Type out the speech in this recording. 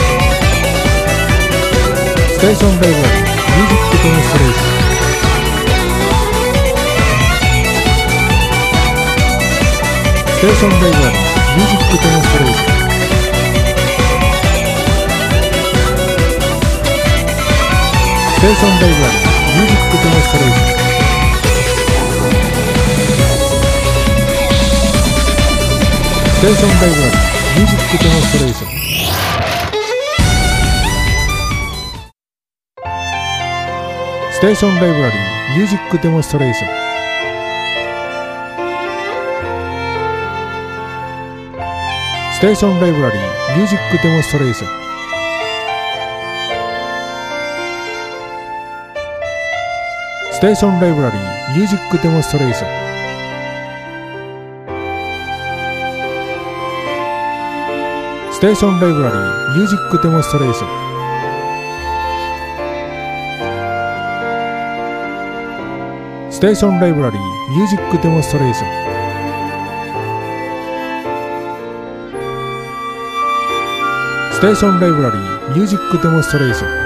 ステーションライブラリーミュージックデモンストレーション。ステーションライブラリーミュージックデモンストレーション。ステーションライブラリーミュージックデモンストレーション。ステーションライブラリーミュージックデモンストレーション。ステーションライブラリーミュージックデモンストレーション。ステーションライブラリーミュージックデモンストレーション。ステーションライブラリーミュージックデモンストレーション。ステーションライブラリーミュージックデモンストレーション。ステーションライブラリーミュージックデモンストレーション。ステーションライブラリーミュージックデモンストレーション。